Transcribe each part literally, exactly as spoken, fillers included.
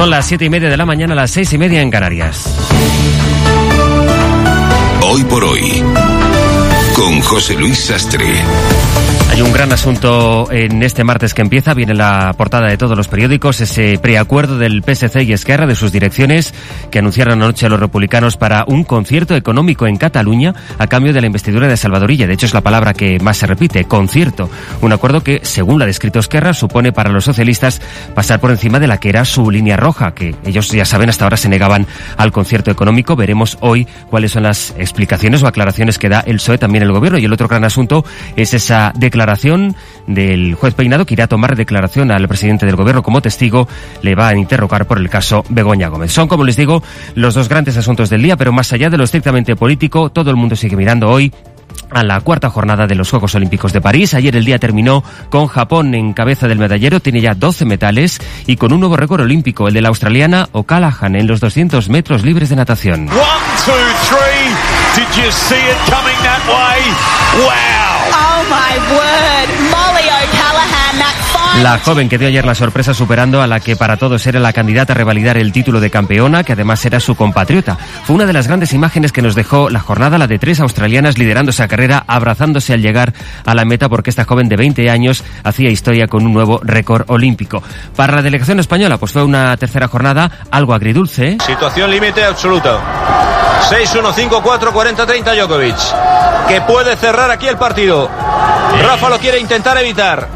Son las siete y media de la mañana, las seis y media en Canarias. Hoy por hoy, con José Luis Sastre. Hay un gran asunto en este martes que empieza, viene en la portada de todos los periódicos, ese preacuerdo del P S C y Esquerra, de sus direcciones, que anunciaron anoche a los republicanos para un concierto económico en Cataluña a cambio de la investidura de Salvador Illa. De hecho, es la palabra que más se repite, concierto. Un acuerdo que, según la ha descrito Esquerra, supone para los socialistas pasar por encima de la que era su línea roja, que ellos ya saben, hasta ahora se negaban al concierto económico. Veremos hoy cuáles son las explicaciones o aclaraciones que da el P S O E, también el Gobierno. Y el otro gran asunto es esa declaración del juez Peinado, que irá a tomar declaración al presidente del Gobierno como testigo. Le va a interrogar por el caso Begoña Gómez. Son, como les digo, los dos grandes asuntos del día, pero más allá de lo estrictamente político, todo el mundo sigue mirando hoy a la cuarta jornada de los Juegos Olímpicos de París. Ayer el día terminó con Japón en cabeza del medallero, tiene ya doce metales y con un nuevo récord olímpico, el de la australiana O'Callaghan en los doscientos metros libres de natación. One, two, three. Did you see it coming that way? Wow. Oh my word, Molly O'Callaghan, that final... La joven que dio ayer la sorpresa superando a la que para todos era la candidata a revalidar el título de campeona, que además era su compatriota. Fue una de las grandes imágenes que nos dejó la jornada, la de tres australianas liderando esa carrera, abrazándose al llegar a la meta, porque esta joven de veinte años hacía historia con un nuevo récord olímpico. Para la delegación española, pues fue una tercera jornada algo agridulce. Situación límite absoluta. seis uno, cinco cuatro, cuarenta treinta Djokovic, que puede cerrar aquí el partido. Rafa lo quiere intentar evitar.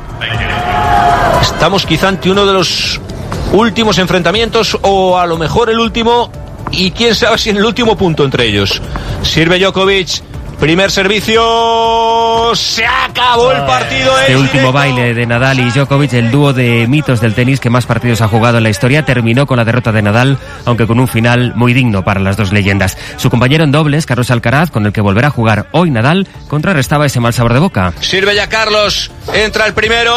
Estamos quizá ante uno de los últimos enfrentamientos, o a lo mejor el último, y quién sabe si en el último punto entre ellos. Sirve Djokovic, primer servicio, se acabó el partido. Este último baile de Nadal y Djokovic, el dúo de mitos del tenis que más partidos ha jugado en la historia, terminó con la derrota de Nadal, aunque con un final muy digno para las dos leyendas. Su compañero en dobles, Carlos Alcaraz, con el que volverá a jugar hoy Nadal, contrarrestaba ese mal sabor de boca. Sirve ya Carlos, entra el primero,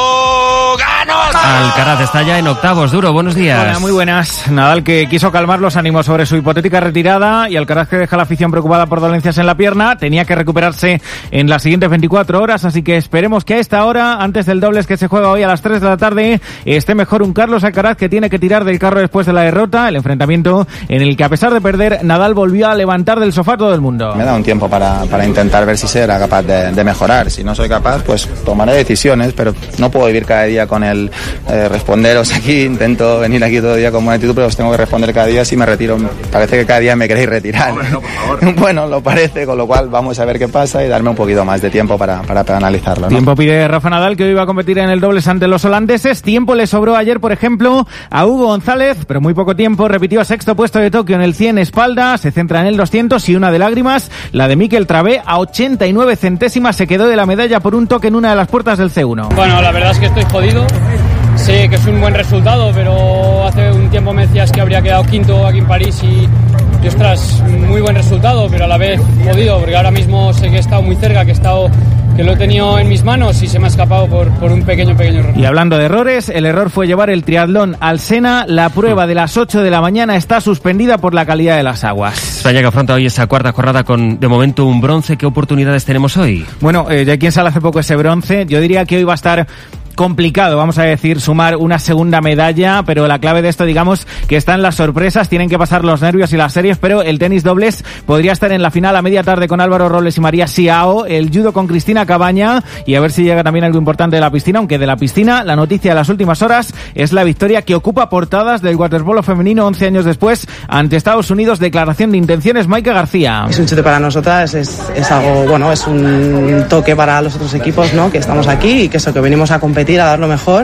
¡ganó! Alcaraz está ya en octavos. Duro, buenos días. Hola, muy buenas. Nadal, que quiso calmar los ánimos sobre su hipotética retirada, y Alcaraz, que deja a la afición preocupada por dolencias en la pierna. Tenía que recuperarse en las siguientes veinticuatro horas, así que esperemos que a esta hora, antes del dobles que se juega hoy a las tres de la tarde, esté mejor un Carlos Alcaraz, que tiene que tirar del carro después de la derrota, el enfrentamiento en el que, a pesar de perder, Nadal volvió a levantar del sofá a todo el mundo. Me da un tiempo para, para intentar ver si será capaz de, de mejorar. Si no soy capaz, pues tomaré decisiones, pero no puedo vivir cada día con el eh, responderos aquí. Intento venir aquí todo el día con buena actitud, pero os tengo que responder cada día. Si me retiro, parece que cada día me queréis retirar. Hombre, no, por favor. Bueno, lo parece, con lo cual vamos a ver qué pasa y darme un poquito más de tiempo para, para, para analizarlo, ¿no? Tiempo pide Rafa Nadal, que hoy va a competir en el dobles ante los holandeses. Tiempo le sobró ayer, por ejemplo, a Hugo González, pero muy poco tiempo. Repitió sexto puesto de Tokio en el cien espalda, se centra en el doscientos y una de lágrimas, la de Mikel Travé, a ochenta y nueve centésimas se quedó de la medalla por un toque en una de las puertas del C uno. Bueno, la verdad es que estoy jodido. Sé que es un buen resultado, pero hace un tiempo me decías que habría quedado quinto aquí en París y, y ostras, muy buen resultado, pero a la vez jodido, porque ahora mismo sé que he estado muy cerca, que he estado, que lo he tenido en mis manos y se me ha escapado por, por un pequeño, pequeño error. Y hablando de errores, el error fue llevar el triatlón al Sena. La prueba de las ocho de la mañana está suspendida por la calidad de las aguas. España, que afronta hoy esa cuarta jornada con, de momento, un bronce. ¿Qué oportunidades tenemos hoy? Bueno, eh, ya quien sale hace poco ese bronce, yo diría que hoy va a estar complicado, vamos a decir, sumar una segunda medalla, pero la clave de esto, digamos, que están las sorpresas, tienen que pasar los nervios y las series, pero el tenis dobles podría estar en la final a media tarde con Álvaro Robles y María Siao, el judo con Cristina Cabaña, y a ver si llega también algo importante de la piscina, aunque de la piscina la noticia de las últimas horas es la victoria que ocupa portadas del waterpolo femenino once años después ante Estados Unidos. Declaración de intenciones, Maika García. Es un chute para nosotras, es, es algo, bueno, es un toque para los otros equipos, ¿no? Que estamos aquí y que eso, que venimos a competir, a dar lo mejor,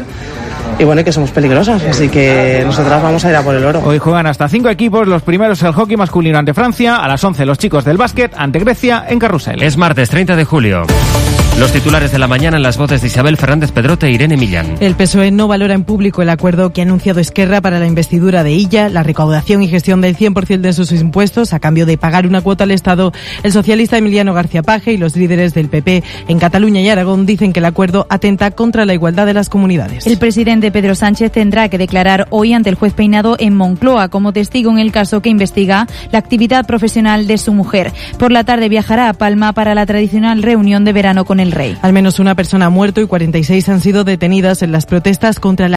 y bueno, y que somos peligrosas, así que nosotras vamos a ir a por el oro. Hoy juegan hasta cinco equipos, los primeros el hockey masculino ante Francia, a las once los chicos del básquet ante Grecia en Carrusel. Es martes treinta de julio. Los titulares de la mañana en las voces de Isabel Fernández Pedrote e Irene Millán. El P S O E no valora en público el acuerdo que ha anunciado Esquerra para la investidura de Illa, la recaudación y gestión del cien por ciento de sus impuestos a cambio de pagar una cuota al Estado. El socialista Emiliano García Paje y los líderes del P P en Cataluña y Aragón dicen que el acuerdo atenta contra la igualdad de las comunidades. El presidente Pedro Sánchez tendrá que declarar hoy ante el juez Peinado en Moncloa como testigo en el caso que investiga la actividad profesional de su mujer. Por la tarde viajará a Palma para la tradicional reunión de verano con el rey. Al menos una persona ha muerto y cuarenta y seis han sido detenidas en las protestas contra la